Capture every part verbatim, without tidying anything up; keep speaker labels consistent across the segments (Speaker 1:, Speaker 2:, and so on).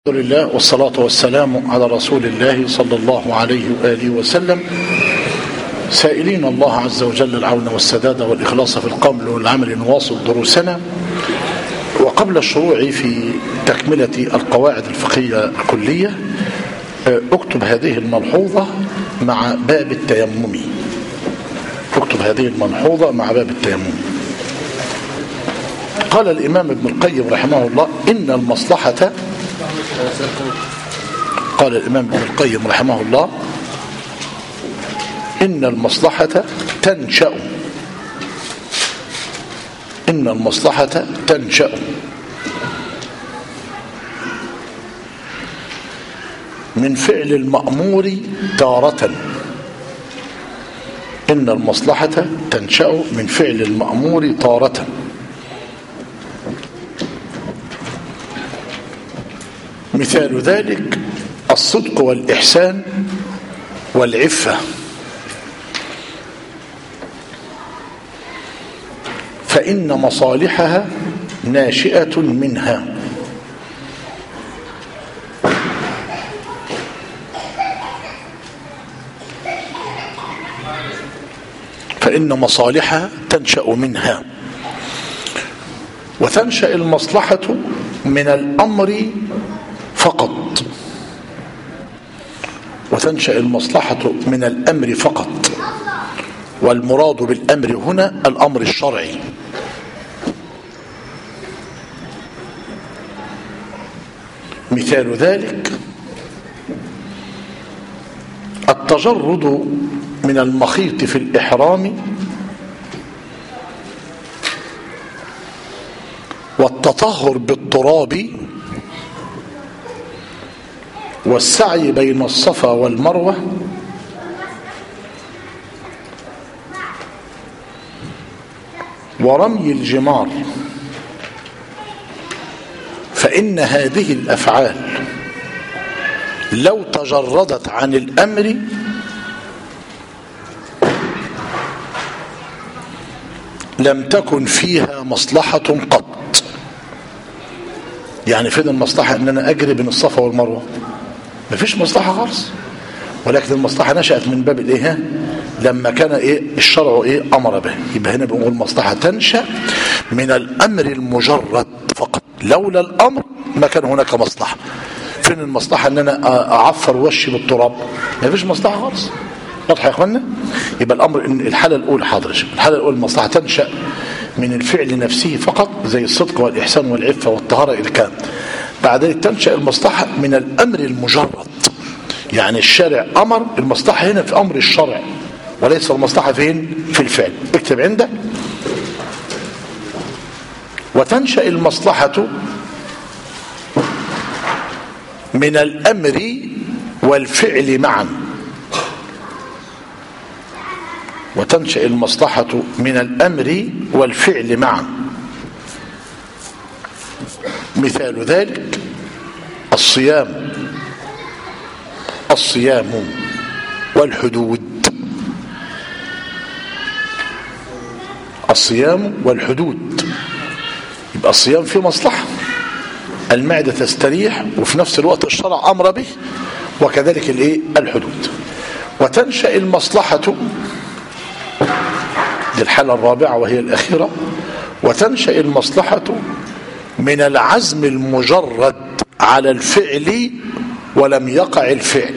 Speaker 1: الحمد لله والصلاة والسلام على رسول الله صلى الله عليه وآله وسلم، سائلين الله عز وجل العون والسداد والإخلاص في القول والعمل نواصل دروسنا. وقبل الشروع في تكملة القواعد الفقهية الكلية اكتب هذه الملحوظة مع باب التيمم. اكتب هذه الملحوظة مع باب التيمم. قال الإمام ابن القيم رحمه الله إن المصلحة قال الإمام ابن القيم رحمه الله إن المصلحة تنشأ إن المصلحة تنشأ من فعل المأمور تارة إن المصلحة تنشأ من فعل المأمور تارة. مثال ذلك الصدق والإحسان والعفة، فإن مصالحها ناشئة منها. فإن مصالحها تنشأ منها. وتنشأ المصلحة من الأمر فقط وتنشأ المصلحة من الأمر فقط والمراد بالأمر هنا الأمر الشرعي. مثال ذلك التجرد من المخيط في الإحرام والتطهر بالتراب والسعي بين الصفا والمروة ورمي الجمار، فإن هذه الأفعال لو تجردت عن الأمر لم تكن فيها مصلحة قط. يعني فين المصلحة ان انا اجري بين الصفا والمروة؟ مفيش مصلحة خالص، ولكن المصلحة نشأت من باب الايه؟ لما كان ايه الشرع ايه امر به. يبقى هنا بنقول المصلحة تنشأ من الامر المجرد فقط، لولا الامر ما كان هناك مصلحة. فين المصلحة ان انا اعفر وشي بالتراب؟ مفيش مصلحة خالص. واضح يا اخوانا؟ يبقى الامر ان الحالة الاولى حاضر الحالة الاولى المصلحة تنشأ من الفعل نفسه فقط زي الصدق والإحسان والعفة والطهارة إلى كام. بعد ذلك تنشأ المصلحة من الأمر المجرد، يعني الشارع أمر، المصلحة هنا في أمر الشرع وليس المصلحة فين؟ في الفعل. اكتب عندك. وتنشأ المصلحة من الأمر والفعل معا وتنشأ المصلحة من الأمر والفعل معا. مثال ذلك الصيام الصيام والحدود الصيام والحدود. يبقى الصيام فيه مصلحة، المعدة تستريح وفي نفس الوقت الشرع أمر به، وكذلك الايه الحدود. وتنشأ المصلحة دي الحالة الرابعة وهي الأخيرة. وتنشأ المصلحة من العزم المجرد على الفعل ولم يقع الفعل.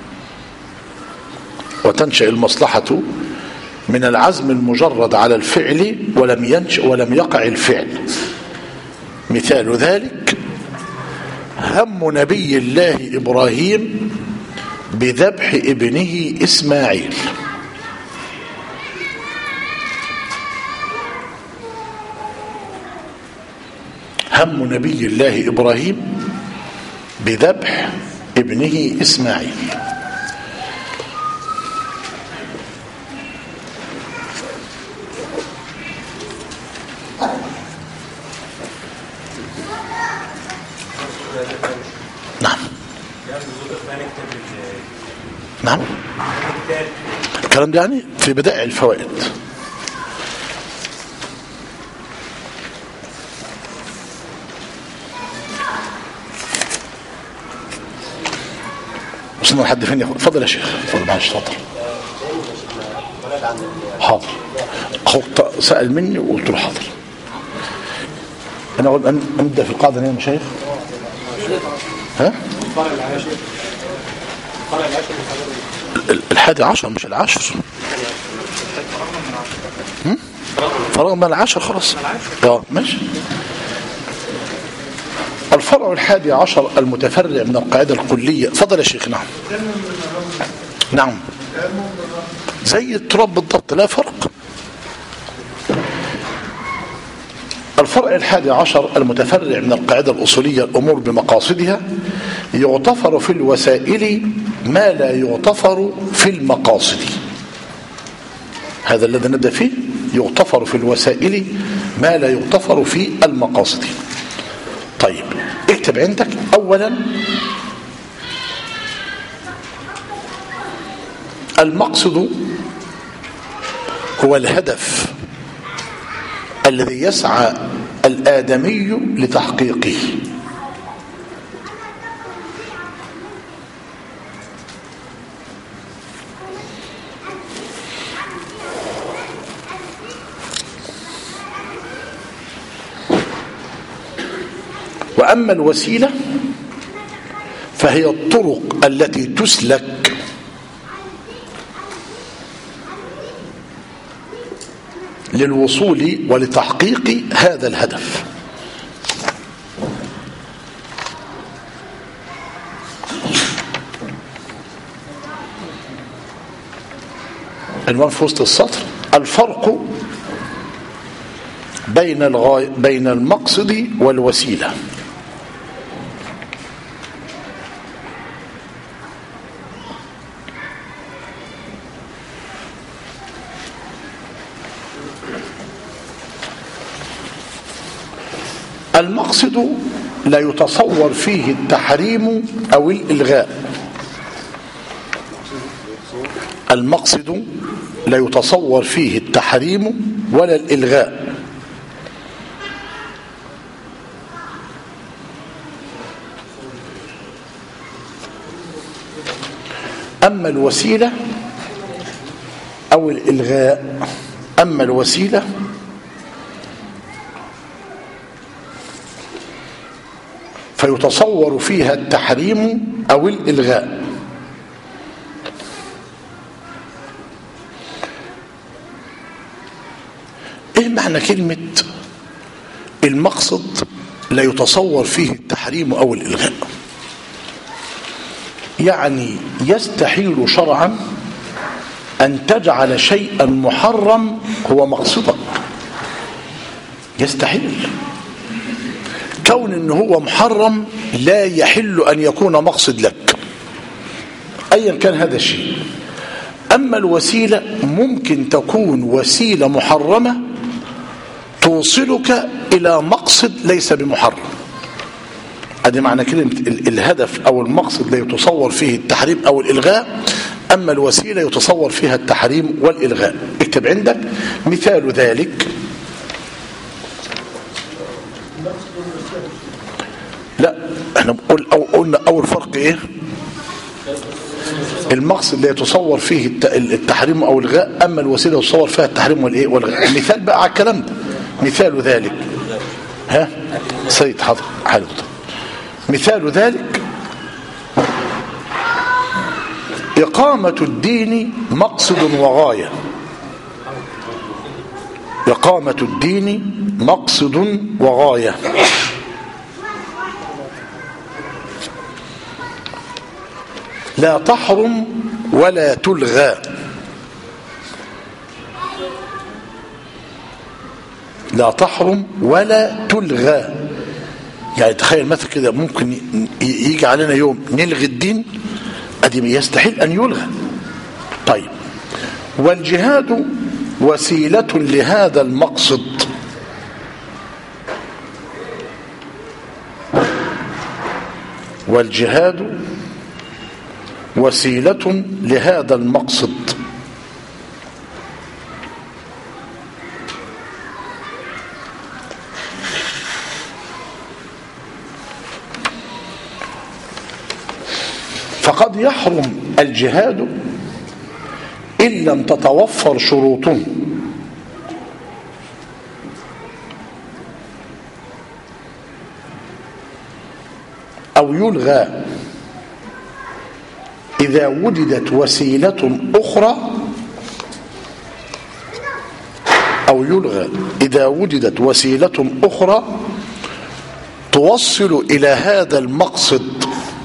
Speaker 1: وتنشأ المصلحة من العزم المجرد على الفعل ولم ينشأ ولم يقع الفعل. مثال ذلك هم نبي الله إبراهيم بذبح ابنه إسماعيل. هم نبي الله إبراهيم بذبح ابنه إسماعيل. نعم نعم الكلام ده يعني في بدائع الفوائد. وصلنا لحد فين يا اخوان؟ اتفضل يا شيخ، اتفضل معلش، اتفضل. حاضر. اخوك سأل مني وقلت له حاضر. انا اقول ان نبدا في القاعده يا مشايخ. ها؟ الحادي عشر مش العاشر. فرغ من العاشر خلاص. اه ماشي. الفرع الحادي عشر المتفرع من القاعدة الكلية. فضل يا شيخ. نعم نعم زي التراب بالضبط، لا فرق. الفرع الحادي عشر المتفرع من القاعدة الأصولية الأمور بمقاصدها، يغتفر في الوسائل ما لا يغتفر في المقاصد. هذا الذي نبدأ فيه، يغتفر في الوسائل ما لا يغتفر في المقاصد. طيب اكتب عندك أولا المقصد هو الهدف الذي يسعى الآدمي لتحقيقه. وأما الوسيلة فهي الطرق التي تسلك للوصول ولتحقيق هذا الهدف. عنوان في وسط السطر: الفرق بين الغاية بين المقصد والوسيلة. المقصد لا يتصور فيه التحريم أو الإلغاء. المقصد لا يتصور فيه التحريم ولا الإلغاء. أما الوسيلة أو الإلغاء أما الوسيلة فيتصور فيها التحريم أو الإلغاء. إيه معنى كلمة المقصد لا يتصور فيه التحريم أو الإلغاء؟ يعني يستحيل شرعا أن تجعل شيئا محرم هو مقصدك. يستحيل. كون أنه هو محرم لا يحل أن يكون مقصد لك أيا كان هذا الشيء. أما الوسيلة ممكن تكون وسيلة محرمة توصلك إلى مقصد ليس بمحرم. هذا معنى كلمة الهدف أو المقصد لا يتصور فيه التحريم أو الإلغاء، أما الوسيلة يتصور فيها التحريم والإلغاء. اكتب عندك مثال ذلك. لا احنا بنقول أو قلنا أول فرق إيه؟ المقصد لا يتصور فيه التحريم أو الإلغاء، أما الوسيلة يتصور فيها التحريم والإيه والإلغاء. مثال بقى على الكلام ده. مثال ذلك ها سيد حاضر حلو. مثال ذلك إقامة الدين مقصد وغاية. إقامة الدين مقصد وغاية. لا تحرم ولا تلغى. لا تحرم ولا تلغى. يعني تخيل مثلا كده ممكن يجي علينا يوم نلغي الدين، أدي يستحيل أن يلغى. طيب والجهاد وسيلة لهذا المقصد. والجهاد وسيلة لهذا المقصد. فقد يحرم الجهاد إن لم تتوفر شروطه، أو يلغى إذا وجدت وسيلة أخرى أو يلغى إذا وجدت وسيلة أخرى توصل إلى هذا المقصد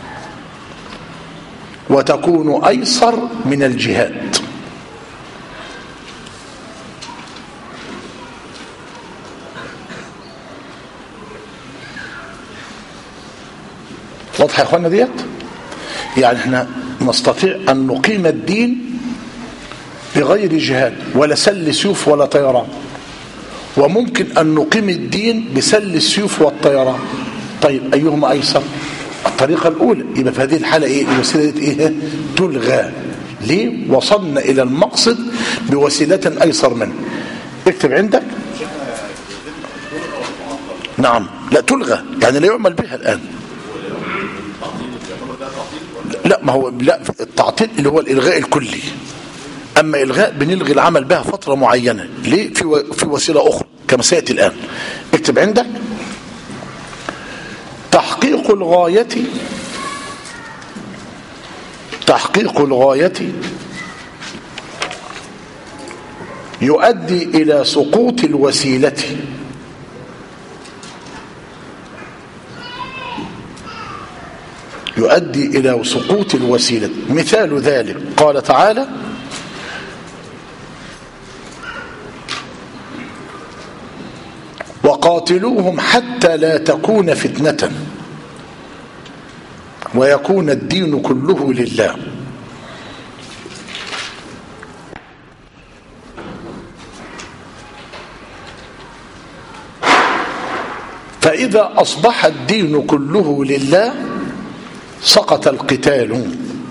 Speaker 1: وتكون أيسر من الجهاد. واضح يا اخوانا ديت؟ يعني احنا نستطيع أن نقيم الدين بغير جهاد ولا سل سيوف ولا طيران، وممكن أن نقيم الدين بسل السيوف والطيران. طيب أيهما أيسر؟ الطريقة الأولى. يبقى في هذه الحالة إيه؟ الوسيلة إيه؟ تلغى. ليه؟ وصلنا إلى المقصد بوسيلة أيسر منه. اكتب عندك. نعم. لا تلغى يعني لا يعمل بها الآن. لا ما هو لا التعطيل اللي هو الإلغاء الكلي. أما إلغاء بنلغي العمل بها فترة معينة. ليه؟ في في وسيلة أخرى كما سيأتي الآن. اكتب عندك. تحقيق الغاية تحقيق الغاية يؤدي إلى سقوط الوسيلة يؤدي إلى سقوط الوسيلة. مثال ذلك قال تعالى: وقاتلوهم حتى لا تكون فتنة ويكون الدين كله لله. فإذا أصبح الدين كله لله سقط القتال.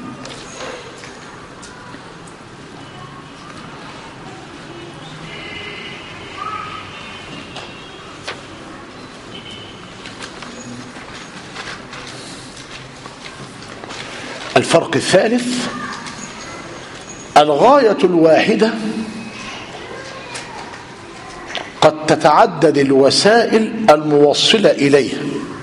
Speaker 1: الفرق الثالث: الغاية الواحدة قد تتعدد الوسائل الموصلة إليها،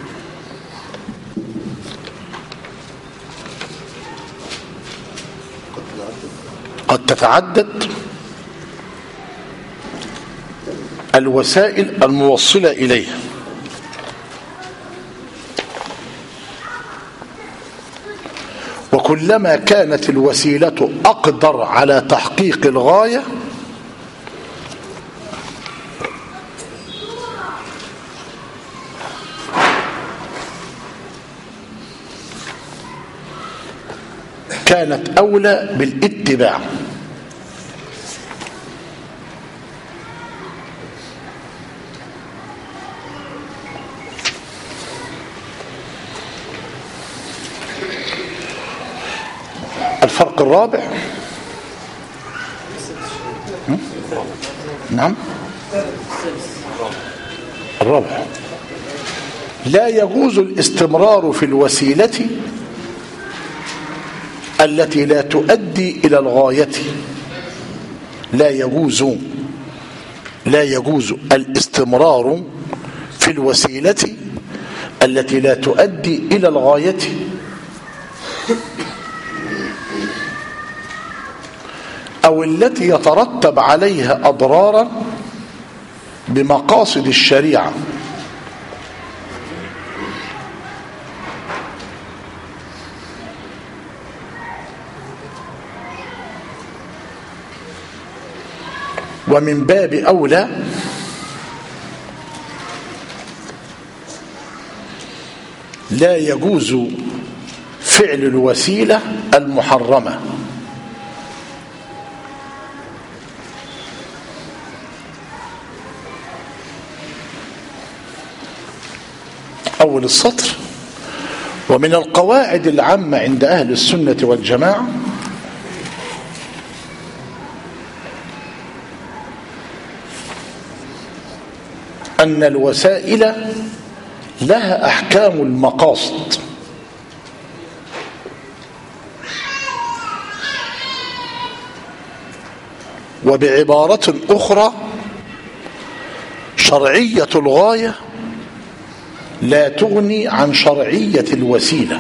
Speaker 1: قد تتعدد الوسائل الموصلة إليها، وكلما كانت الوسيلة أقدر على تحقيق الغاية كانت أولى بالاتباع. الفرق الرابع. نعم الرابع: لا يجوز الاستمرار في الوسيلة التي لا تؤدي إلى الغاية. لا يجوز لا يجوز الاستمرار في الوسيلة التي لا تؤدي إلى الغاية، أو التي يترتب عليها أضرارا بمقاصد الشريعة، ومن باب أولى لا يجوز فعل الوسيلة المحرمة. أول السطر: ومن القواعد العامة عند أهل السنة والجماعة أن الوسائل لها أحكام المقاصد، وبعبارة أخرى شرعية الغاية لا تغني عن شرعية الوسيلة.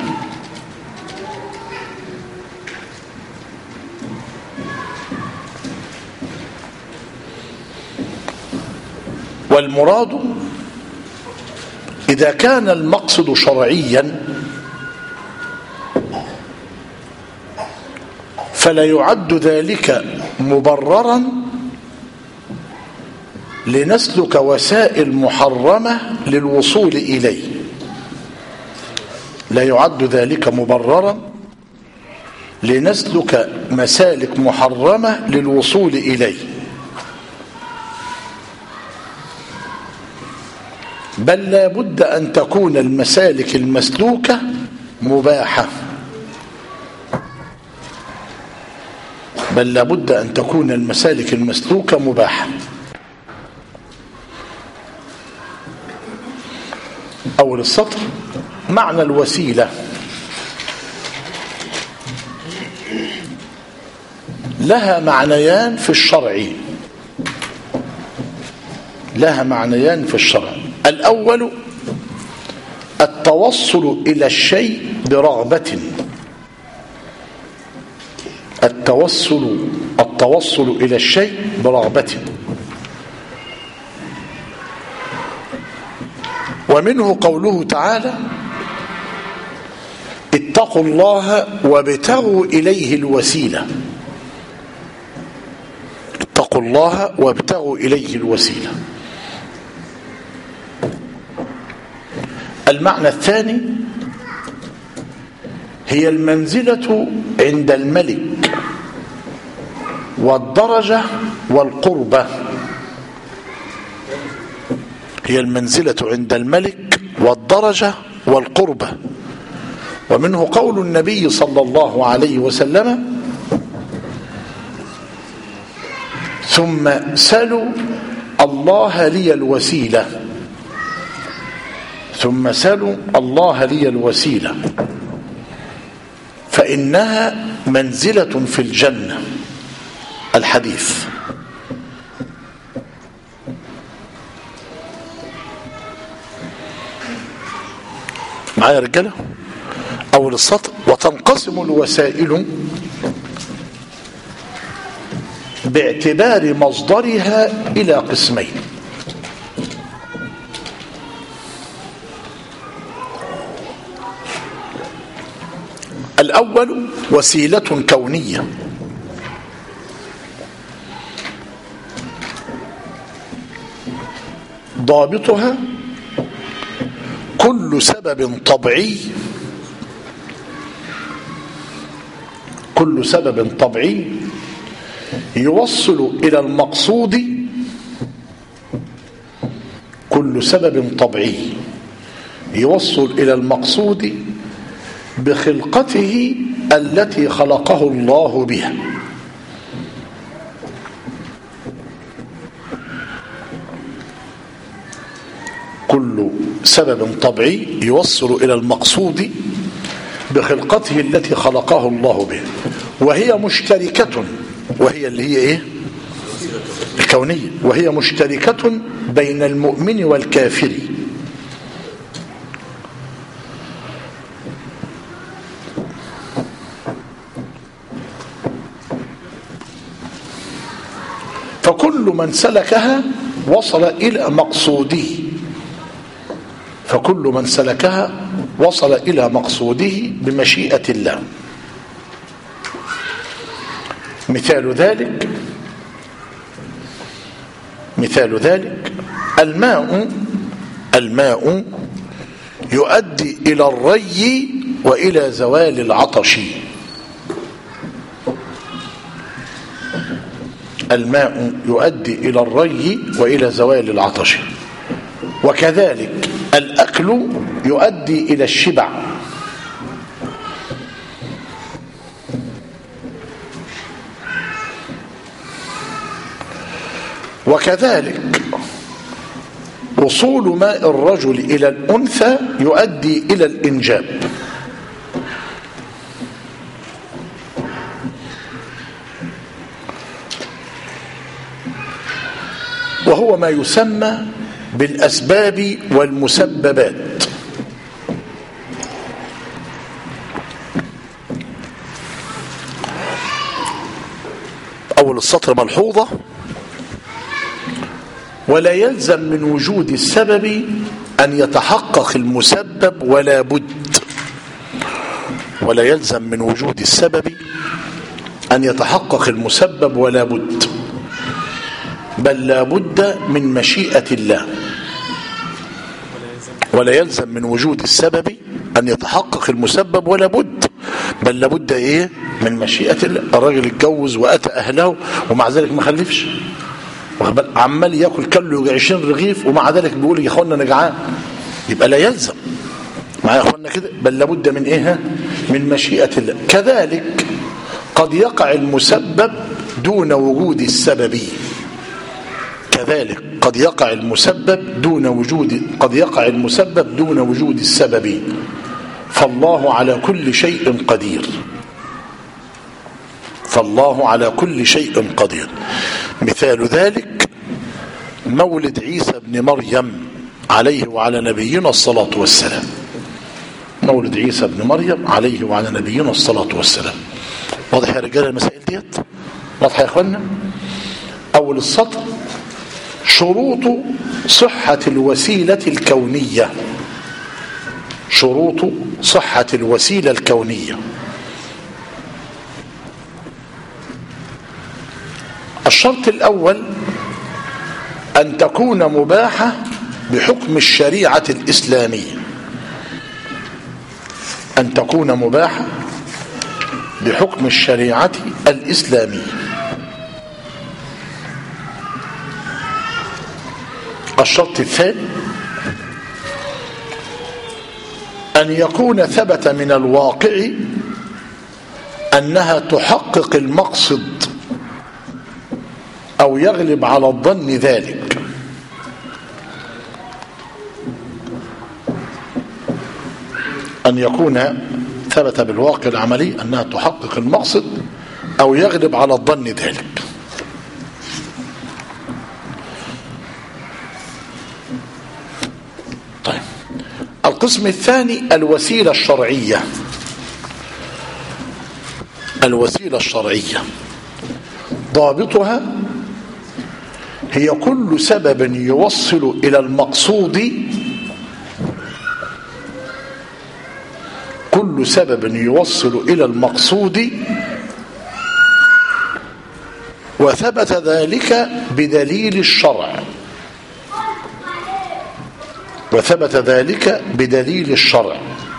Speaker 1: والمراد إذا كان المقصد شرعيا فلا يعد ذلك مبررا لنسلك وسائل محرمة للوصول إليه. لا يعد ذلك مبررا لنسلك مسالك محرمة للوصول إليه، بل لا بد أن تكون المسالك المسلوكة مباحة بل لا بد أن تكون المسالك المسلوكة مباحة. أول السطر: معنى الوسيلة لها معنيان في الشرع لها معنيان في الشرع الأول التوصل إلى الشيء برغبة التوصل التوصل إلى الشيء برغبة، ومنه قوله تعالى: اتقوا الله وابتغوا إليه الوسيلة. اتقوا الله وابتغوا إليه الوسيلة. المعنى الثاني هي المنزلة عند الملك والدرجة والقربة. هي المنزلة عند الملك والدرجة والقربة، ومنه قول النبي صلى الله عليه وسلم: ثم سلوا الله لي الوسيلة ثم سلوا الله لي الوسيلة فإنها منزلة في الجنة. الحديث. معايا يا رجالة؟ أول السطر: وتنقسم الوسائل باعتبار مصدرها إلى قسمين. الأول وسيلة كونية ضابطها كل سبب طبيعي كل سبب طبيعي يوصل إلى المقصود كل سبب طبيعي يوصل إلى المقصود بخلقته التي خلقه الله بها. كل سبب طبيعي يوصل إلى المقصود بخلقته التي خلقه الله بها، وهي مشتركة وهي اللي هي إيه؟ الكونية، وهي مشتركة بين المؤمن والكافر. فكل من سلكها وصل إلى مقصوده فكل من سلكها وصل إلى مقصوده بمشيئة الله. مثال ذلك مثال ذلك الماء الماء يؤدي إلى الري وإلى زوال العطش. الماء يؤدي إلى الري وإلى زوال العطش، وكذلك الأكل يؤدي إلى الشبع، وكذلك وصول ماء الرجل إلى الأنثى يؤدي إلى الإنجاب. وهو ما يسمى بالأسباب والمسببات. أول السطر ملحوظة: ولا يلزم من وجود السبب أن يتحقق المسبب ولا بد. ولا يلزم من وجود السبب أن يتحقق المسبب ولا بد، بل لا بد من مشيئة الله. ولا يلزم من وجود السبب أن يتحقق المسبب ولا بد، بل لا بد إيه؟ من مشيئة الله. الراجل اتجوز وأتى أهله ومع ذلك ما خلفش، عمال ياكل كله عشرين رغيف ومع ذلك بيقول يا اخوانا انا جعان، يبقى لا يلزم معايا يا اخوانا كده، بل لابد من ايه؟ من مشيئة الله. كذلك قد يقع المسبب دون وجود السبب. كذلك قد يقع المسبب دون وجود قد يقع المسبب دون وجود السبب، فالله على كل شيء قدير. فالله على كل شيء قدير. مثال ذلك مولد عيسى بن مريم عليه وعلى نبينا الصلاة والسلام. مولد عيسى بن مريم عليه وعلى نبينا الصلاة والسلام. واضح يا رجال المسائل ديت؟ واضح يا اخوانا؟ أول السطر: شروط صحة الوسيلة الكونية. شروط صحة الوسيلة الكونية. الشرط الأول أن تكون مباحة بحكم الشريعة الإسلامية. أن تكون مباحة بحكم الشريعة الإسلامية. الشرط الثاني أن يكون ثبت من الواقع أنها تحقق المقصد أو يغلب على الظن ذلك. أن يكون ثبت بالواقع العملي أنها تحقق المقصد أو يغلب على الظن ذلك. طيب، القسم الثاني الوسيلة الشرعية. الوسيلة الشرعية ضابطها هي كل سبب يوصل إلى المقصود كل سبب يوصل إلى المقصود وثبت ذلك بدليل الشرع. وثبت ذلك بدليل الشرع.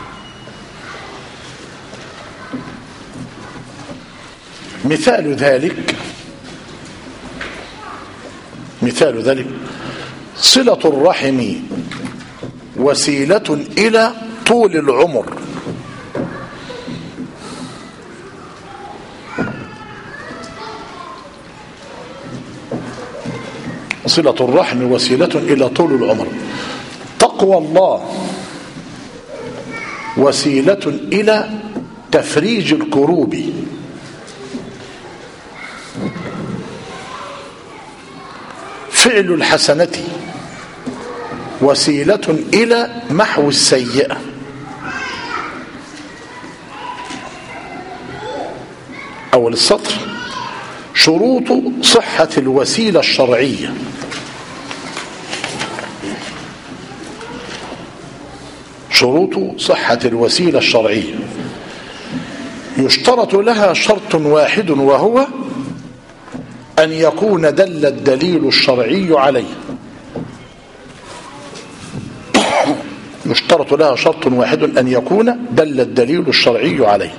Speaker 1: مثال ذلك مثال ذلك صلة الرحم وسيلة إلى طول العمر. صلة الرحم وسيلة إلى طول العمر. تقوى الله وسيلة إلى تفريج الكروب. فعل الحسنة وسيلة إلى محو السيئة. أول السطر: شروط صحة الوسيلة الشرعية. شروط صحة الوسيلة الشرعية يشترط لها شرط واحد، وهو أن يكون دل الدليل الشرعي عليه. يشترط لها شرط واحد أن يكون دل الدليل الشرعي عليه.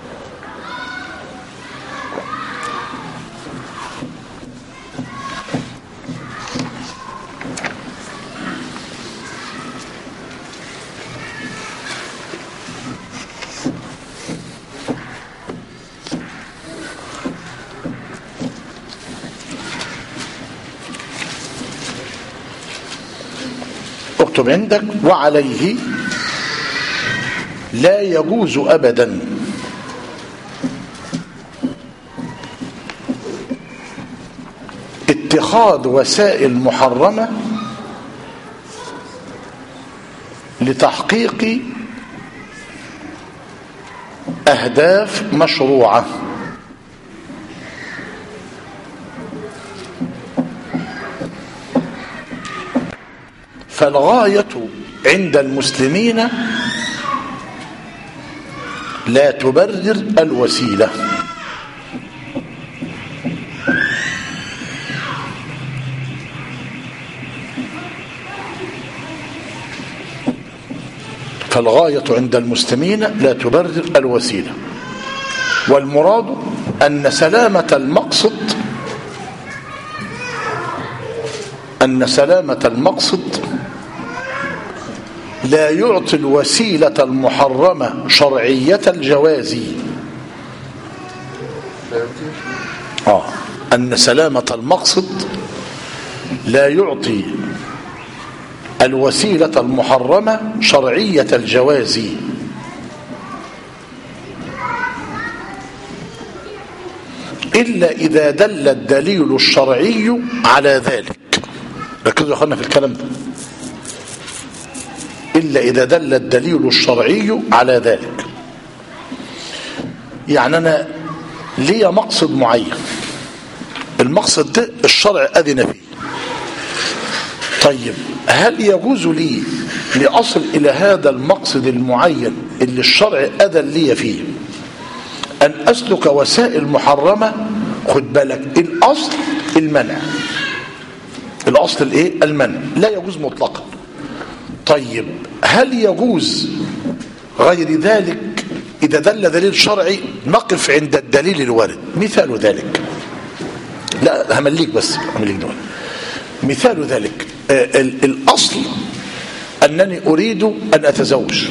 Speaker 1: اكتب عندك: وعليه لا يجوز أبدا اتخاذ وسائل محرمة لتحقيق أهداف مشروعة. فالغاية عند المسلمين لا تبرر الوسيلة. فالغاية عند المسلمين لا تبرر الوسيلة، والمراد أن سلامة المقصد أن سلامة المقصد لا يعطي الوسيلة المحرمة شرعية الجواز. آه أن سلامة المقصد لا يعطي الوسيلة المحرمة شرعية الجواز، إلا إذا دل الدليل الشرعي على ذلك. ركزوا يا أخوانا في الكلام ده. إلا إذا دل الدليل الشرعي على ذلك. يعني أنا لي مقصد معين، المقصد ده الشرع أذن فيه. طيب هل يجوز لي لأصل إلى هذا المقصد المعين اللي الشرع أذن لي فيه أن أسلك وسائل محرمة؟ خد بالك، الأصل المنع، الأصل الإيه؟ المنع، لا يجوز مطلقا. طيب هل يجوز غير ذلك؟ إذا دل دليل شرعي نقف عند الدليل الوارد. مثال ذلك، لا همليك بس همليك دول. مثال ذلك آه الأصل أنني أريد أن أتزوج،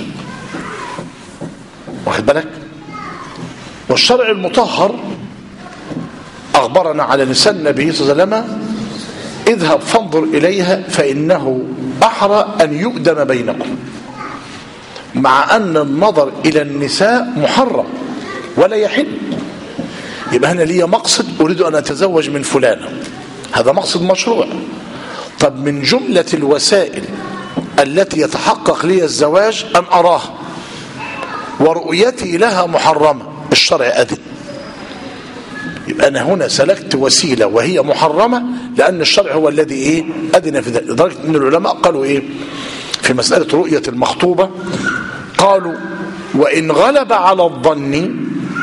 Speaker 1: واخد بالك، والشرع المطهر أخبرنا على لسان النبي صلى الله عليه وسلم: اذهب فانظر إليها فإنه أحرى أن يؤدم بينكم. مع أن النظر إلى النساء محرم ولا يحل. يبقى أنا لي مقصد، أريد أن أتزوج من فلانة، هذا مقصد مشروع. طب من جملة الوسائل التي يتحقق لي الزواج أن أراها، ورؤيتي لها محرمة، الشرع أذن. يبقى أنا هنا سلكت وسيلة وهي محرمة لأن الشرع هو الذي إيه؟ أذن في ذلك. لدرجة أن العلماء قالوا إيه في مسألة رؤية المخطوبة؟ قالوا: وإن غلب على الظن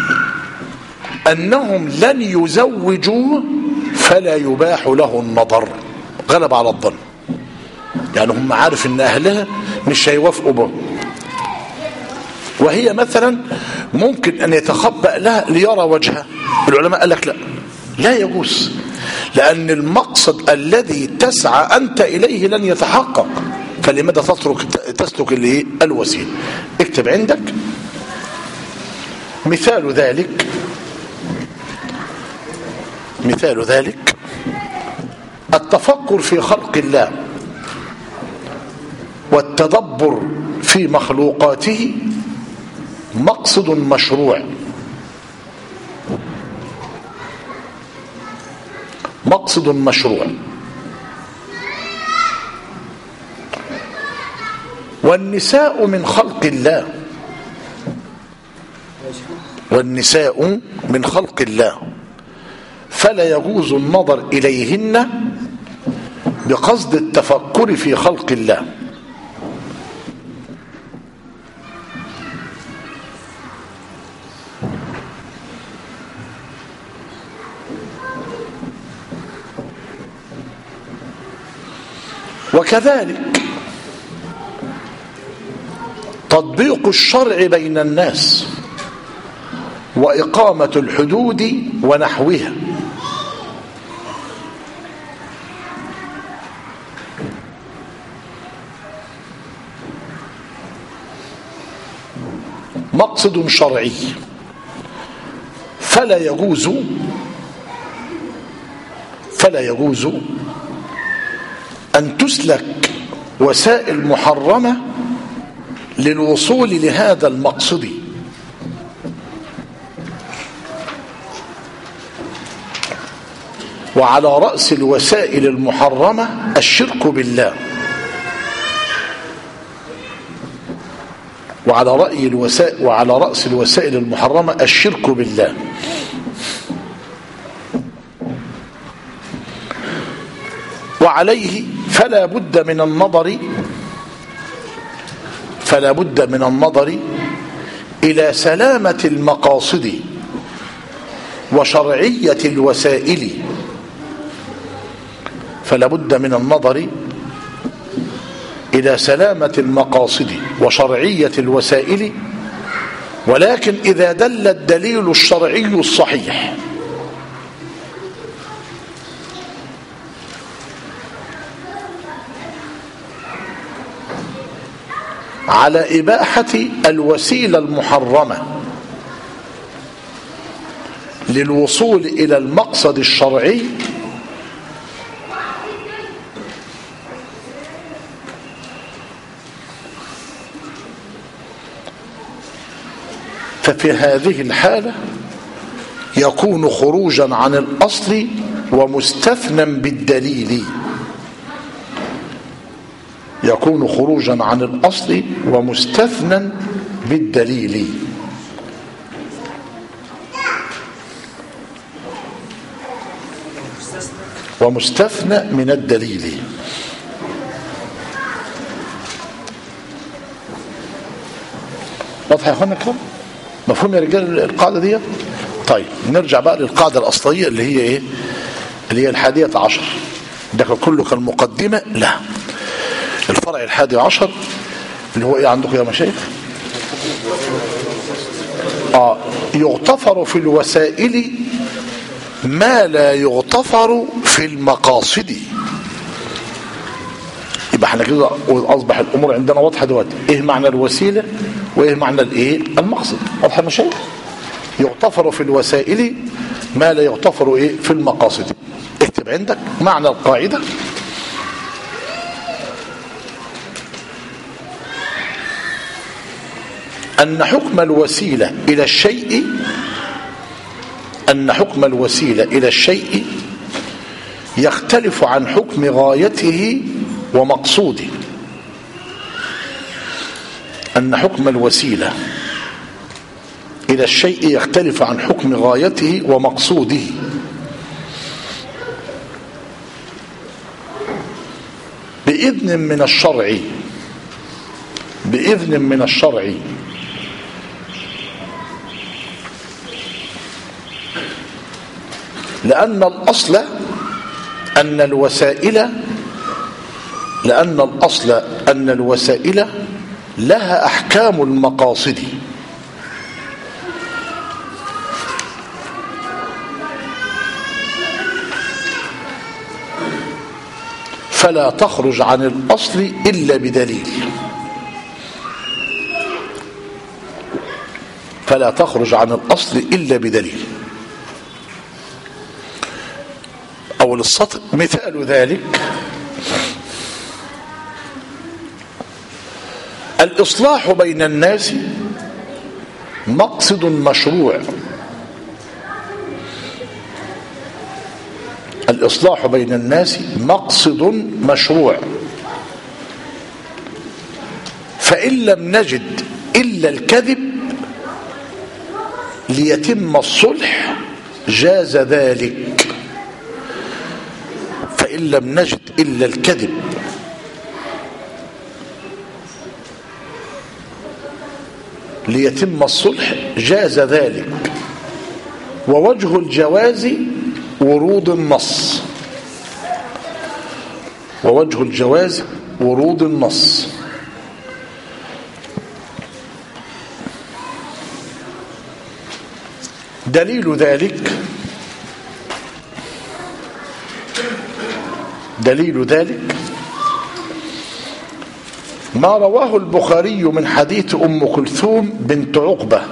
Speaker 1: أنهم لن يزوجوه فلا يباح له النظر. غلب على الظن، يعني هم عارف أن أهلها مش هيوافقوا به، وهي مثلا ممكن أن يتخبأ لها ليرى وجهها. العلماء قال لك لا، لا يجوز، لأن المقصد الذي تسعى أنت إليه لن يتحقق، فلماذا تترك تسلك اللي الوسيله؟ اكتب عندك مثال ذلك. مثال ذلك التفكر في خلق الله والتدبر في مخلوقاته مقصد مشروع، مقصد مشروع. والنساء من خلق الله، والنساء من خلق الله، فلا يجوز النظر إليهن بقصد التفكر في خلق الله. وكذلك تطبيق الشرع بين الناس وإقامة الحدود ونحوها، مقصد شرعي، فلا يجوز فلا يجوز أن تسلك وسائل محرمة للوصول لهذا المقصد. وعلى رأس الوسائل المحرمة الشرك بالله. وعلى رأي الوسائل وعلى رأس الوسائل المحرمة الشرك بالله. وعليه فلا بد من النظر فلا بد من النظر إلى سلامة المقاصد وشرعية الوسائل فلا بد من النظر إلى سلامة المقاصد وشرعية الوسائل، ولكن إذا دل الدليل الشرعي الصحيح على إباحة الوسيلة المحرمة للوصول إلى المقصد الشرعي ففي هذه الحالة يكون خروجا عن الأصل ومستثنى بالدليل يكون خروجا عن الأصل ومستثنى بالدليل. ومستثنى من الدليل. واضح يا اخوانا الكلام؟ مفهوم يا رجال القاعدة دي؟ طيب نرجع بقى للقاعدة الأصلية اللي هي ايه؟ اللي هي الحادية عشر. ده كله كان مقدمة؟ لا، الفرع الحادي عشر اللي هو ايه عندكم يا مشايخ؟ اه يغتفر في الوسائل ما لا يغتفر في المقاصد. يبقى احنا كده اصبح الامور عندنا واضحه دلوقتي، ايه معنى الوسيله وايه معنى الايه المقصد. واضحه يا مشايخ؟ يغتفر في الوسائل ما لا يغتفر ايه في المقاصد. اكتب عندك معنى القاعده: أن حكم الوسيلة إلى الشيء أن حكم الوسيلة إلى الشيء يختلف عن حكم غايته ومقصوده. أن حكم الوسيلة إلى الشيء يختلف عن حكم غايته ومقصوده. بإذن من الشرع بإذن من الشرع لأن الأصل أن الوسائل لأن الأصل أن الوسائل لها أحكام المقاصد، فلا تخرج عن الأصل إلا بدليل فلا تخرج عن الأصل إلا بدليل. أول السطر: مثال ذلك الإصلاح بين الناس مقصد مشروع. الإصلاح بين الناس مقصد مشروع، فإن لم نجد إلا الكذب ليتم الصلح جاز ذلك. فإن لم نجد إلا الكذب ليتم الصلح جاز ذلك. ووجه الجواز ورود النص ووجه الجواز ورود النص دليل ذلك دليل ذلك ما رواه البخاري من حديث أم كلثوم بنت عقبة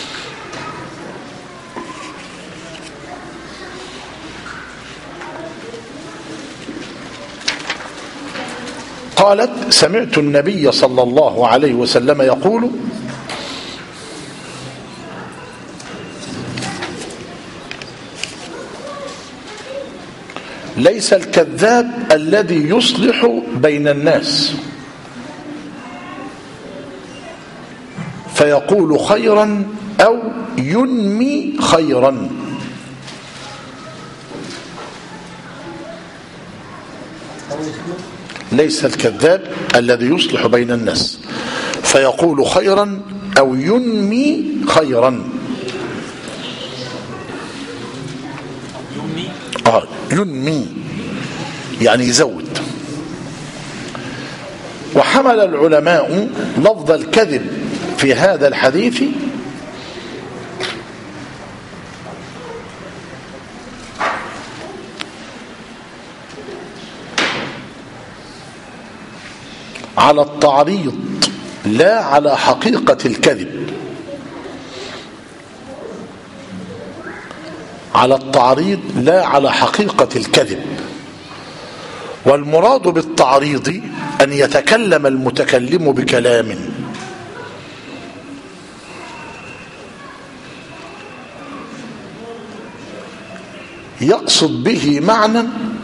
Speaker 1: قالت: سمعت النبي صلى الله عليه وسلم يقول: ليس الكذاب الذي يصلح بين الناس فيقول خيرا أو ينمي خيرا. ليس الكذاب الذي يصلح بين الناس فيقول خيرا أو ينمي خيرا. آه ينمي يعني يزود. وحمل العلماء لفظ الكذب في هذا الحديث على التعريض لا على حقيقة الكذب. على التعريض لا على حقيقة الكذب. والمراد بالتعريض أن يتكلم المتكلم بكلام يقصد به معنى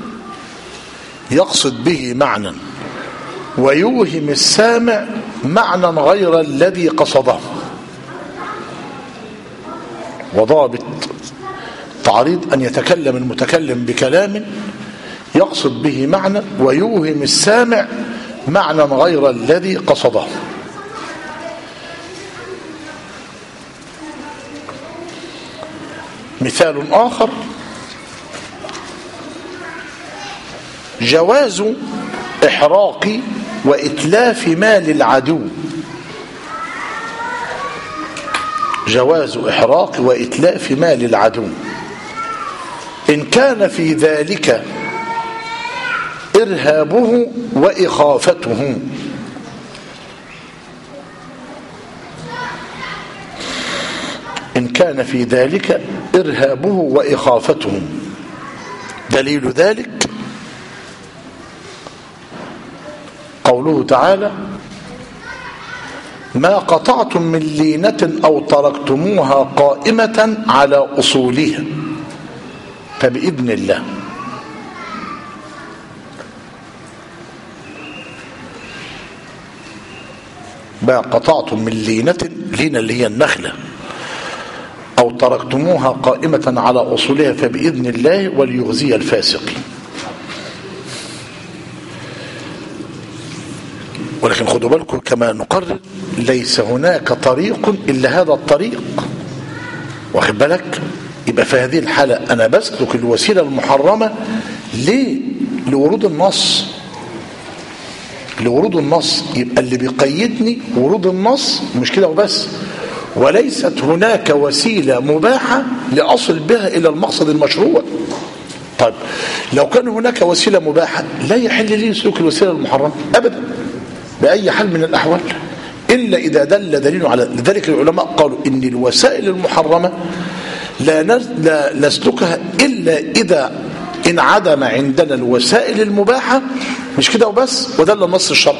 Speaker 1: يقصد به معنى ويوهم السامع معنى غير الذي قصده. وضابط التعريض أن يتكلم المتكلم بكلام يقصد به معنى ويوهم السامع معنى غير الذي قصده. مثال آخر: جواز إحراق وإتلاف مال العدو. جواز إحراق وإتلاف مال العدو إن كان في ذلك إرهابه وإخافته. إن كان في ذلك إرهابه وإخافته. دليل ذلك قوله تعالى: ما قطعتم من لينة أو تركتموها قائمة على أصولها فبإذن الله. ما قطعتم من لينة، لينة اللي هي النخلة، أو تركتموها قائمة على أصولها فبإذن الله وليخزي الفاسقين. ولكن خدوا بالكم كما نقرر ليس هناك طريق إلا هذا الطريق، واخد بالك؟ يبقى في هذه الحالة أنا بسلك الوسيلة المحرمة ليه؟ لورود النص. لورود النص يبقى اللي بيقيدني ورود النص، مش كده وبس، وليست هناك وسيلة مباحة لأصل بها إلى المقصد المشروع. طيب لو كان هناك وسيلة مباحة لا يحل لي سلوك الوسيلة المحرمة أبدا بأي حال من الأحوال إلا إذا دل دليل على لذلك. العلماء قالوا إن الوسائل المحرمة لا لا نسلكها إلا إذا انعدم عندنا الوسائل المباحة، مش كده وبس، ودل النص الشرعي.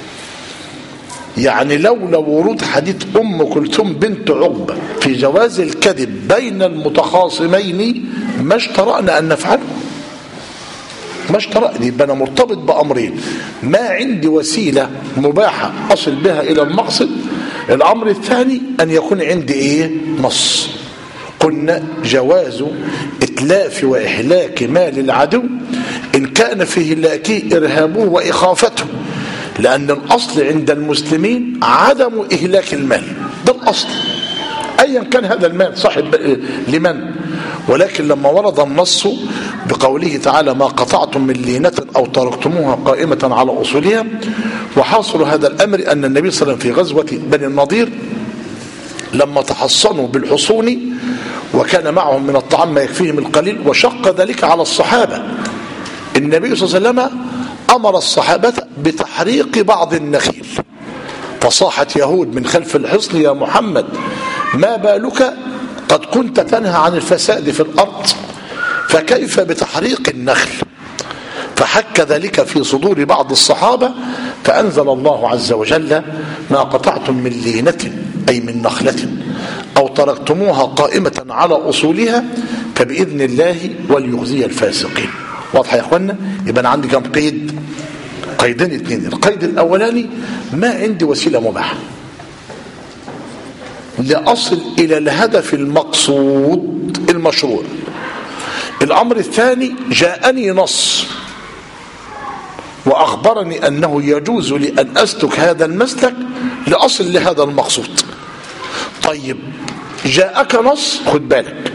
Speaker 1: يعني لولا ورود حديث أم كلثوم بنت عقبة في جواز الكذب بين المتخاصمين ما اشترأنا أن نفعله. ما اشترأني، يبقى أنا مرتبط بأمرين: ما عندي وسيلة مباحة أصل بها إلى المقصد، الأمر الثاني أن يكون عندي إيه؟ نص. قلنا جواز إتلاف وإهلاك مال العدو إن كان في هلاكه إرهابه وإخافته، لأن الأصل عند المسلمين عدم إهلاك المال، ده الأصل أيا كان هذا المال صاحب لمن. ولكن لما ورد النص بقوله تعالى: ما قطعتم من لينة أو تركتموها قائمة على أصولها، وحاصل هذا الأمر أن النبي صلى الله عليه وسلم في غزوة بني النضير لما تحصنوا بالحصون وكان معهم من الطعام ما يكفيهم القليل وشق ذلك على الصحابة، النبي صلى الله عليه وسلم أمر الصحابة بتحريق بعض النخيل، فصاحت يهود من خلف الحصن: يا محمد ما بالك قد كنت تنهى عن الفساد في الأرض فكيف بتحريق النخل؟ فحك ذلك في صدور بعض الصحابة فأنزل الله عز وجل: ما قطعتم من لينة أي من نخلة أو تركتموها قائمة على أصولها فبإذن الله وليخزي الفاسقين. واضح يا اخوانا؟ يبقى انا عندي كم قيد؟ قيدين اثنين. القيد الاولاني ما عندي وسيله مباحه لاصل الى الهدف المقصود المشروع. الامر الثاني جاءني نص واخبرني انه يجوز لي ان اسلك هذا المسلك لاصل لهذا المقصود. طيب جاءك نص خد بالك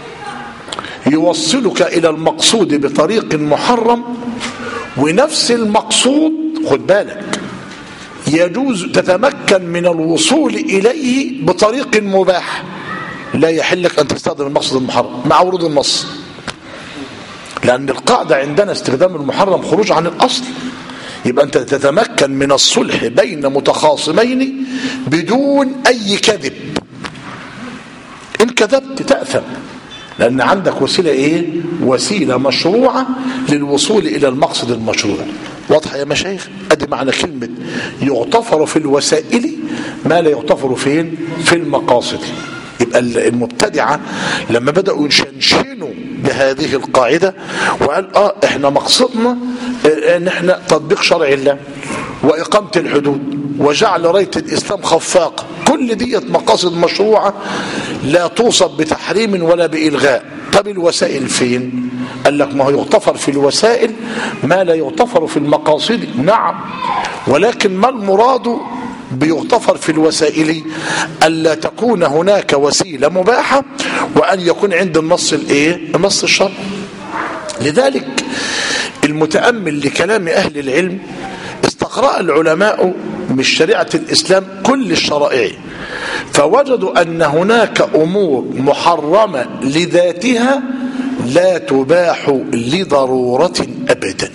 Speaker 1: يوصلك الى المقصود بطريق محرم، ونفس المقصود خد بالك يجوز تتمكن من الوصول اليه بطريق مباح، لا يحل لك ان تستخدم المقصد المحرم مع ورود النص، لان القاعده عندنا استخدام المحرم خروج عن الاصل. يبقى انت تتمكن من الصلح بين متخاصمين بدون اي كذب. ان كذبت تأثم، لان عندك وسيله ايه؟ وسيله مشروعه للوصول الى المقصد المشروع. واضحه يا مشايخ؟ ادي معنى كلمه يغتفر في الوسائل ما لا يغتفر فين؟ في المقاصد. يبقى المبتدعه لما بداوا يشنشنوا بهذه القاعده وقال اه احنا مقصدنا ان احنا تطبيق شرع الله واقامه الحدود وجعل رايه الاسلام خفاقه، كل ديت مقاصد مشروعه لا توصف بتحريم ولا بالغاء. طب الوسائل فين؟ قال لك ما هو يغتفر في الوسائل ما لا يغتفر في المقاصد. نعم، ولكن ما المراد بيغتفر في الوسائل؟ ألا تكون هناك وسيلة مباحة وأن يكون عند النص الايه؟ النص الشرعي. لذلك المتأمل لكلام أهل العلم استقرأ العلماء من شريعة الإسلام كل الشرائع فوجدوا أن هناك أمور محرمة لذاتها لا تباح لضرورة أبدا.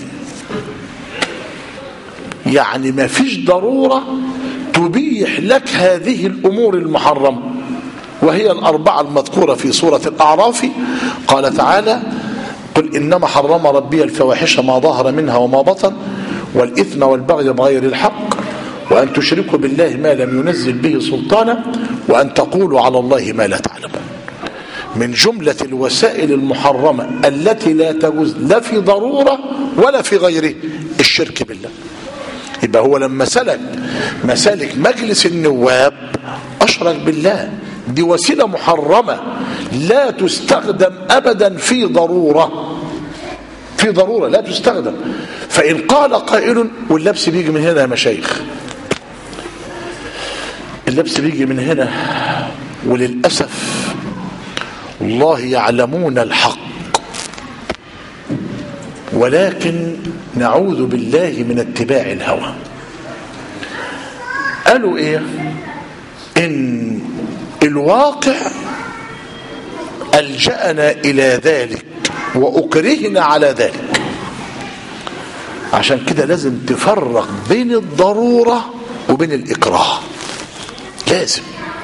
Speaker 1: يعني ما فيش ضرورة تبيح لك هذه الأمور المحرمة، وهي الأربعة المذكورة في سورة الأعراف. قال تعالى: قل إنما حرم ربي الفواحش ما ظهر منها وما بطن والإثم والبغي بغير الحق وأن تشركوا بالله ما لم ينزل به سلطانا وأن تقولوا على الله ما لا تعلمون. من جملة الوسائل المحرمة التي لا تجوز لا في ضرورة ولا في غيره الشرك بالله. يبقى هو لما سلك مسالك مجلس النواب أشرك بالله، دي وسيلة محرمة لا تستخدم أبدا في ضرورة، في ضرورة لا تستخدم. فإن قال قائل واللبس بيجي من هنا يا مشايخ، اللبس بيجي من هنا، وللأسف الله يعلمون الحق ولكن نعوذ بالله من اتباع الهوى. قالوا ايه؟ ان الواقع ألجأنا الى ذلك واكرهنا على ذلك. عشان كده لازم تفرق بين الضرورة وبين الإكراه، لازم.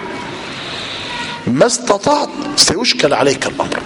Speaker 1: ما استطعت سيشكل عليك الأمر.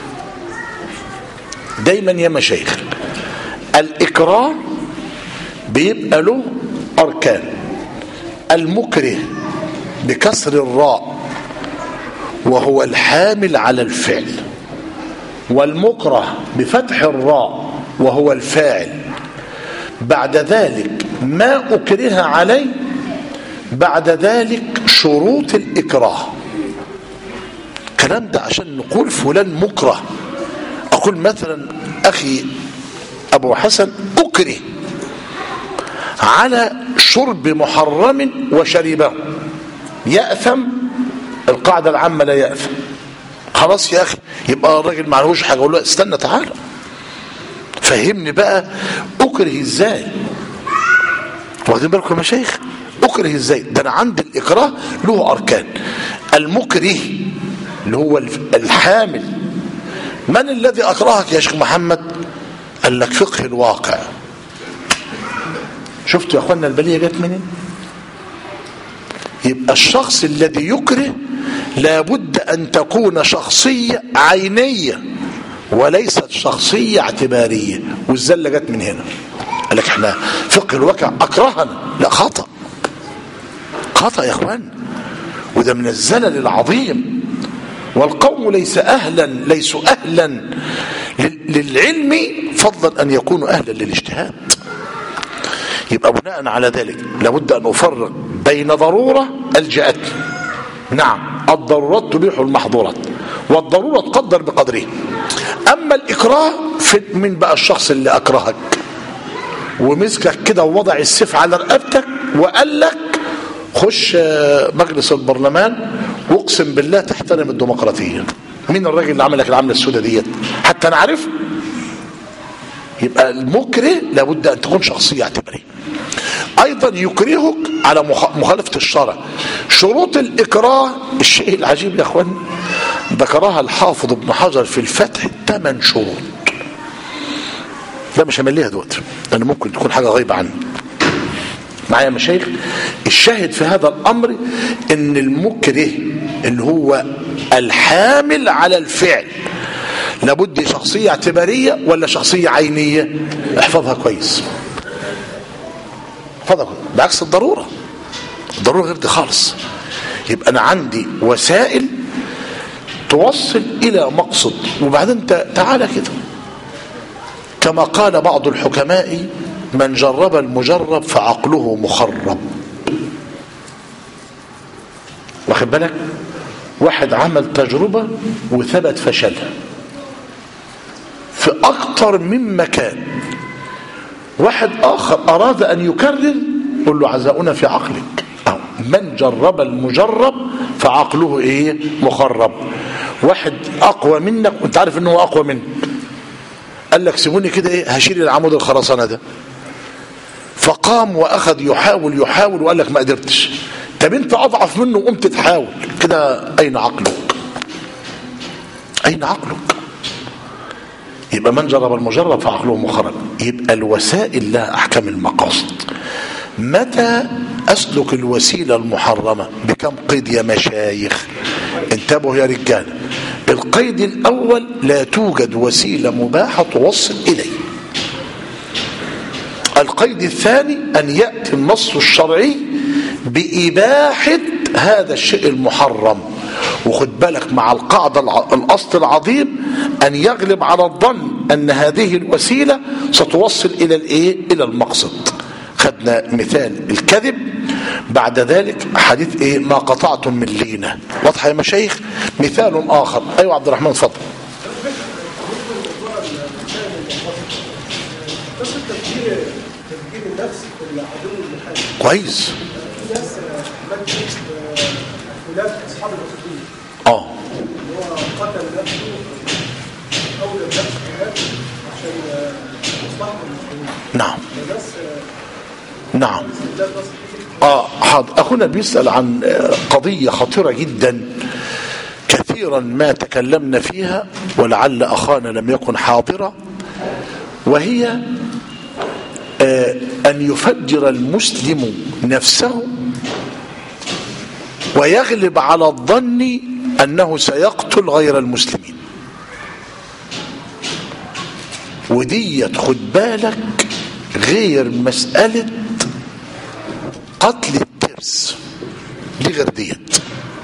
Speaker 1: دايما يا مشايخ الإكراه بيبقى له أركان: المكره بكسر الراء وهو الحامل على الفعل، والمكره بفتح الراء وهو الفاعل. بعد ذلك ما أكره عليه، بعد ذلك شروط الإكراه. الكلام ده عشان نقول فلان مكره. أقول مثلا أخي أبو حسن أكره على شرب محرم وشربه، يأثم؟ القاعدة العامة لا يأثم. خلاص يا أخي، يبقى الراجل ما عليهوش حاجة. أقول له استنى تعالى فهمني بقى أكره إزاي. واخدين بالكم يا مشايخ؟ أكره إزاي؟ ده أنا عندي الإكراه له أركان. المكره اللي هو الحامل. من الذي أكرهك يا شيخ محمد؟ قال لك فقه الواقع. شفتوا يا أخوانا البلية جت منين؟ يبقى الشخص الذي يكره لابد أن تكون شخصية عينية وليست شخصية اعتبارية. والزلة جت من هنا. قال لك احنا فقه الواقع أكرهنا. لا، خطأ، خطأ يا أخوان، وده من الزلل العظيم. والقوم ليس أهلا ليسوا أهلا للعلم فضلا أن يكونوا أهلا للاجتهاد. يبقى بناء على ذلك لابد أن أفرق بين ضرورة ألجأتني، نعم الضرورات تبيح المحظورات والضرورة تقدر بقدره. أما الإكراه من بقى الشخص اللي أكرهك ومسكك كده ووضع السيف على رقبتك وقال لك خش مجلس البرلمان واقسم بالله تحترم الديمقراطية. مين الراجل اللي عمل لك العملة السوداء ديت حتى نعرف؟ يبقى المكره لابد أن تكون شخصية اعتبارية. أيضا يكرهك على مخالفة الشرع. شروط الإكراه الشيء العجيب يا أخوان ذكرها الحافظ ابن حجر في الفتح ثمان شروط. لا مش همليها دلوقتي لأن ممكن تكون حاجة غايبة عني معايا مشايخ. الشاهد في هذا الأمر إن المكره اللي هو الحامل على الفعل لابد شخصية اعتبارية ولا شخصية عينية؟ احفظها كويس، احفظها كويس. بعكس الضرورة، الضرورة غير دي خالص. يبقى أنا عندي وسائل توصل إلى مقصد وبعدين تعالى كده كما قال بعض الحكماء من جرب المجرب فعقله مخرب. واخد بالك؟ واحد عمل تجربة وثبت فشلها في أكتر من مكان، واحد آخر أراد أن يكرر قل له عزاؤنا في عقلك. أو من جرب المجرب فعقله إيه؟ مخرب. واحد أقوى منك وانت عارف أنه أقوى منك قال لك سيبوني كده إيه هشيل العمود الخرسانة ده، فقام وأخذ يحاول يحاول وقال لك ما قدرتش. طب انت أضعف منه وقمت تحاول كده، أين عقلك؟ أين عقلك؟ يبقى من جرب المجرب فعقله مخرب. يبقى الوسائل لها أحكام المقاصد. متى أسلك الوسيلة المحرمة؟ بكم قيد يا مشايخ؟ انتبهوا يا رجال. القيد الأول لا توجد وسيلة مباحة توصل إليه. القيد الثاني أن يأتي النص الشرعي بإباحة هذا الشيء المحرم. وخد بالك مع القاعدة الأصل العظيم أن يغلب على الظن أن هذه الوسيلة ستوصل إلى الإيه؟ إلى المقصد. خدنا مثال الكذب، بعد ذلك حديث إيه؟ ما قطعتم من لينة. واضح يا مشايخ؟ مثال آخر. أيوة عبد الرحمن اتفضل. كويس. اه قتل نفسه اولى بنفسه عشان مصلحه المسلمين. نعم نعم اه حاضر. اخونا بيسأل عن قضية خطيرة جدا كثيرا ما تكلمنا فيها ولعل اخانا لم يكن حاضرا، وهي آه ان يفجر المسلم نفسه ويغلب على الظن أنه سيقتل غير المسلمين. ودي خد بالك غير مسألة قتل الترس، دي غير ديت.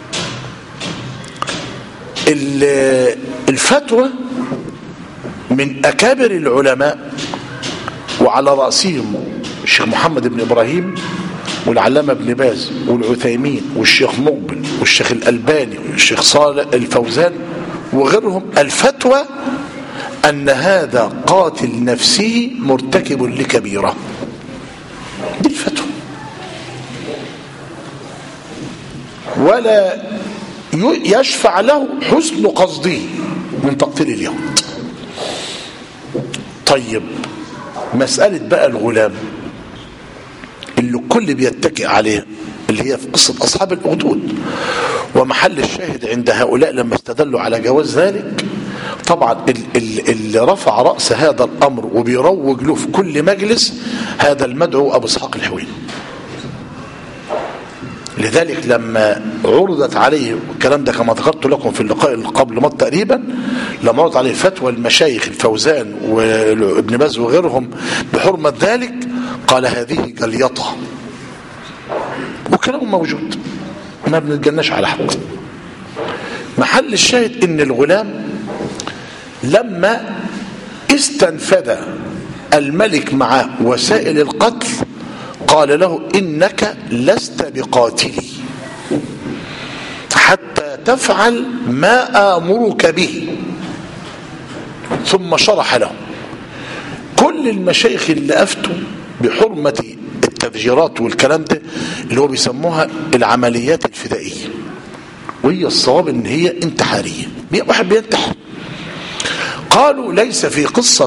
Speaker 1: الفتوى من أكابر العلماء وعلى رأسهم الشيخ محمد بن إبراهيم والعلامة ابن باز والعثيمين والشيخ مقبل والشيخ الألباني والشيخ صالح الفوزان وغيرهم، الفتوى أن هذا قاتل نفسه مرتكب لكبيرة. دي الفتوى. ولا يشفع له حسن قصده من تقتيل اليهود. طيب مسألة بقى الغلام اللي الكل بيتكئ عليه اللي هي في قصة أصحاب الأخدود، ومحل الشاهد عند هؤلاء لما استدلوا على جواز ذلك طبعا اللي رفع رأس هذا الأمر وبيروج له في كل مجلس هذا المدعو أبو إسحاق الحويني. لذلك لما عرضت عليه الكلام ده كما ذكرت لكم في اللقاء قبل ما تقريبا، لما عرضت عليه فتوى المشايخ الفوزان وابن باز وغيرهم بحرمة ذلك قال هذه جليطة، وكلام موجود ما بنتجناش على حق. محل الشاهد ان الغلام لما استنفذ الملك معه وسائل القتل قال له إنك لست بقاتلي حتى تفعل ما آمرك به. ثم شرح له كل المشايخ اللي أفتوا بحرمة التفجيرات والكلام ده اللي هو بيسموها العمليات الفدائية، وهي الصواب ان هي انتحارية، واحد بينتحر. قالوا ليس في قصة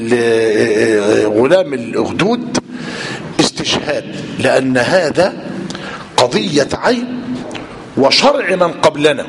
Speaker 1: غلام الأخدود استشهاد، لأن هذا قضية عين وشرع من قبلنا،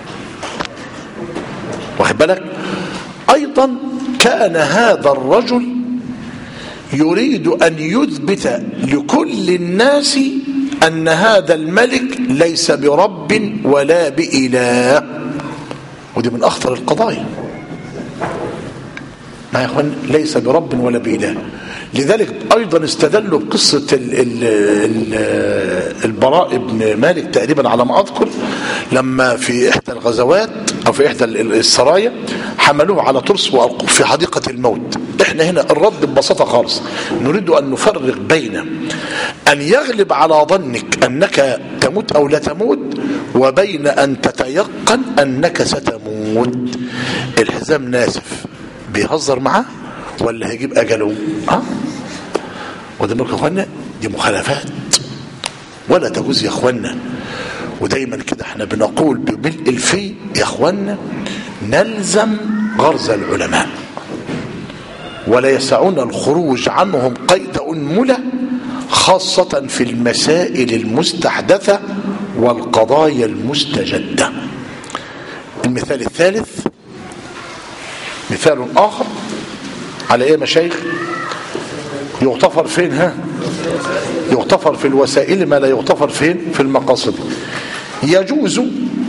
Speaker 1: واخد بالك. أيضا كان هذا الرجل يريد أن يثبت لكل الناس أن هذا الملك ليس برب ولا بإله، ودي من أخطر القضايا. ما يا أخوان ليس برب ولا بإله. لذلك أيضا استدلوا بقصة ال ال ال البراء بن مالك تقريبا على ما أذكر، لما في إحدى الغزوات أو في إحدى السرايا حملوه على ترس وألقوه في حديقة الموت. إحنا هنا الرد ببساطة خالص، نريد أن نفرق بين أن يغلب على ظنك أنك تموت أو لا تموت، وبين أن تتيقن أنك ستموت. الحزام ناسف بيهزر معاه ولا هيجيب أجله؟ أه؟ وده يا أخوانا دي مخالفات ولا تجوز يا أخوانا. ودايما كده احنا بنقول بملء الفي يا أخوانا نلزم غرز العلماء، ولا يسعون الخروج عنهم قيد أنملة، خاصة في المسائل المستحدثة والقضايا المستجدة. المثال الثالث مثال آخر على ايه مشايخ؟ يغتفر فين؟ ها يغتفر في الوسائل ما لا يغتفر فين؟ في المقاصد. يجوز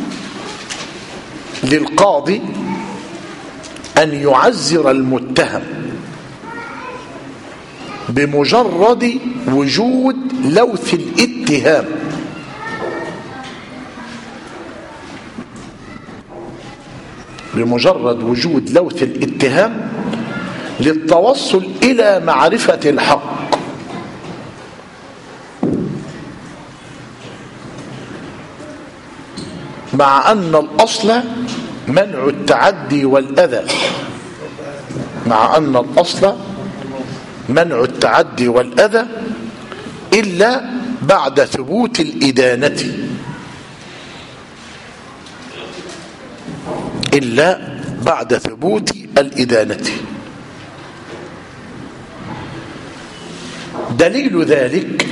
Speaker 1: للقاضي أن يعزر المتهم بمجرد وجود لوث الاتهام، بمجرد وجود لوث الاتهام للتوصل إلى معرفة الحق، مع أن الأصل منع التعدي والأذى، مع أن الأصل منع التعدي والأذى إلا بعد ثبوت الإدانة، إلا بعد ثبوت الإدانة. دليل ذلك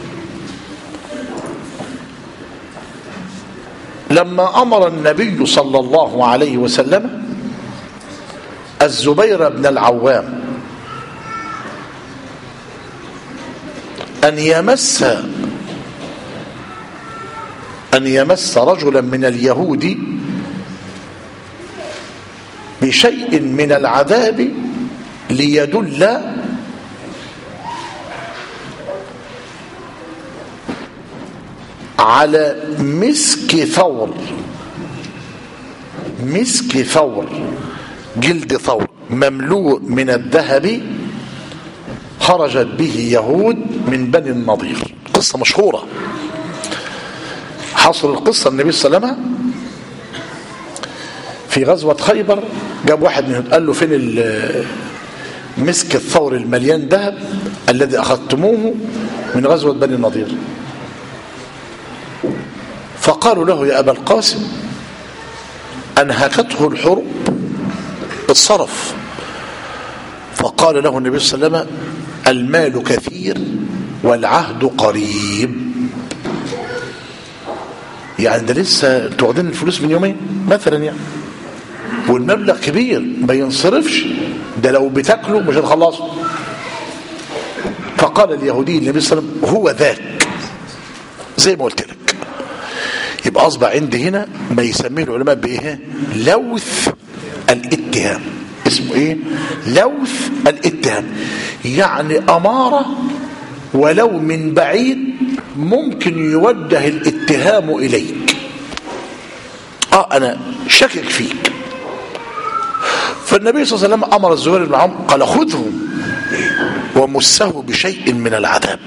Speaker 1: لما أمر النبي صلى الله عليه وسلم الزبير بن العوام أن يمس أن يمس رجلا من اليهود بشيء من العذاب ليدل على مسك ثور، مسك ثور جلد ثور مملوء من الذهب خرجت به يهود من بني النضير. قصة مشهورة. حصل القصة النبي صلى الله عليه وسلم في غزوة خيبر جاب واحد منهم قال له فين مسك الثور المليان ذهب الذي أخذتموه من غزوة بني النضير؟ فقالوا له يا أبا القاسم أنهكته الحرب الصرف. فقال له النبي صلى الله عليه وسلم المال كثير والعهد قريب. يعني ده لسه تعدين الفلوس من يومين مثلا يعني، والمبلغ كبير ما ينصرفش، ده لو بتاكله مش هتخلصه. فقال اليهودي النبي صلى الله عليه وسلم هو ذاك، زي ما قلت لك. يبقى أصبح عندي هنا ما يسميه العلماء بإيه؟ لوث الاتهام. اسمه إيه؟ لوث الاتهام، يعني أمارة ولو من بعيد ممكن يوجه الاتهام إليك. آه أنا شكك فيك، فالنبي صلى الله عليه وسلم أمر الزبير بن العوام قال خذه ومسه بشيء من العذاب.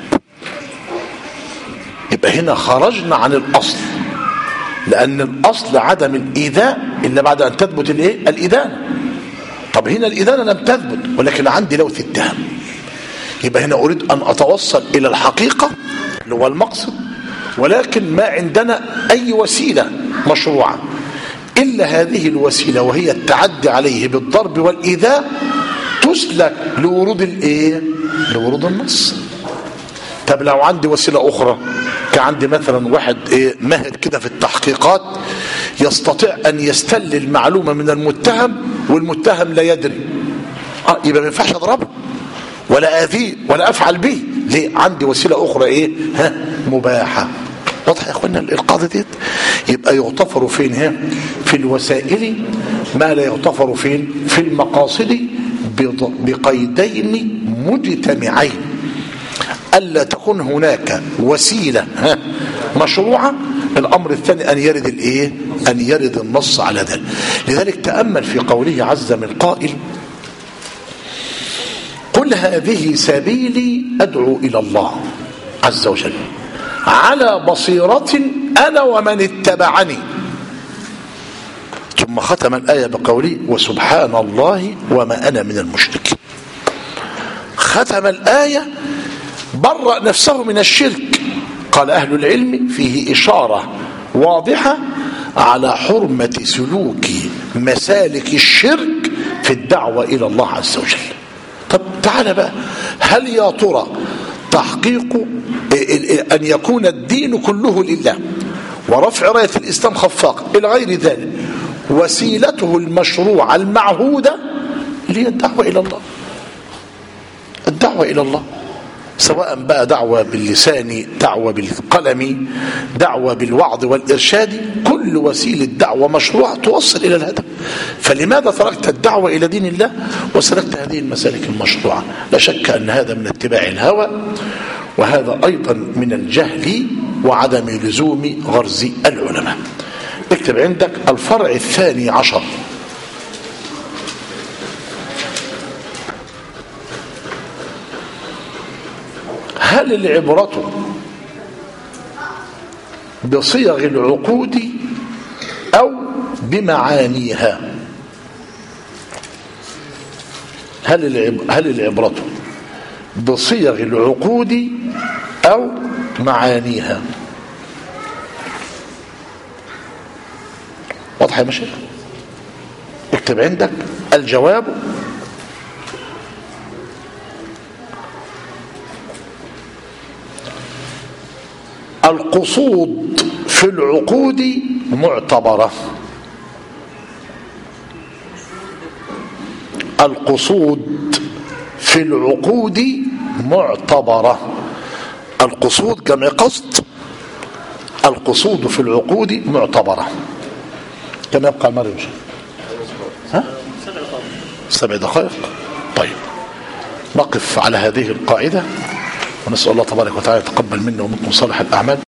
Speaker 1: يبقى هنا خرجنا عن الأصل، لأن الأصل عدم الإيذاء إلا بعد أن تثبت الإيه؟ الإدانة. طب هنا الإدانة لم تثبت ولكن عندي لوث اتهام، يبقى هنا أريد أن أتوصل إلى الحقيقة اللي هو المقصد، ولكن ما عندنا أي وسيلة مشروعة إلا هذه الوسيلة وهي التعدي عليه بالضرب والإيذاء تسلك لورود الإيه؟ لورود النص. طب لو عندي وسيلة أخرى، كعندي مثلا واحد إيه ماهر كده في التحقيقات يستطيع أن يستلل معلومة من المتهم والمتهم لا يدري، آه يبقى ما ينفعش أضربه ولا آذيه ولا أفعل به. ليه؟ عندي وسيلة أخرى إيه؟ ها مباحة. واضح يا أخوانا القاعدة ديت؟ يبقى يغتفر فين؟ ها في الوسائل ما لا يغتفر فين؟ في المقاصد بقيدين مجتمعين، ألا تكون هناك وسيلة ها مشروعة. الأمر الثاني أن يرد الإيه؟ أن يرد النص على ذلك. لذلك تأمل في قوله عز من قائل قل هذه سبيلي أدعو إلى الله عز وجل على بصيرة أنا ومن اتبعني، ثم ختم الآية بقوله وسبحان الله وما أنا من المشركين. ختم الآية برأ نفسه من الشرك. قال أهل العلم فيه إشارة واضحة على حرمة سلوك مسالك الشرك في الدعوة إلى الله عز وجل. طب تعال بقى، هل يا ترى تحقيق أن يكون الدين كله لله ورفع راية الإسلام خفاق إلى غير ذلك وسيلته المشروعة المعهودة اللي هي الدعوة إلى الله؟ الدعوة إلى الله سواء بقى دعوة باللسان، دعوة بالقلم، دعوة بالوعظ والإرشاد، كل وسيلة دعوة مشروعة توصل إلى الهدف. فلماذا تركت الدعوة إلى دين الله وسلكت هذه المسالك المشروعة؟ لا شك أن هذا من اتباع الهوى، وهذا أيضا من الجهل وعدم لزوم غرز العلماء. اكتب عندك الفرع الثاني عشر. هل العبرة بصيغ العقود أو بمعانيها؟ هل هل العبرة بصيغ العقود أو معانيها؟ واضح يا مشايخ؟ اكتب عندك الجواب القصود في العقود معتبرة. القصود في العقود معتبرة. القصود جمع قصد، القصود في العقود معتبرة. كم يبقى المرة؟ ها؟ سبع دقائق. طيب نقف على هذه القاعدة ونسأل الله تبارك وتعالى يتقبل منا ومنكم صالح الأعمال.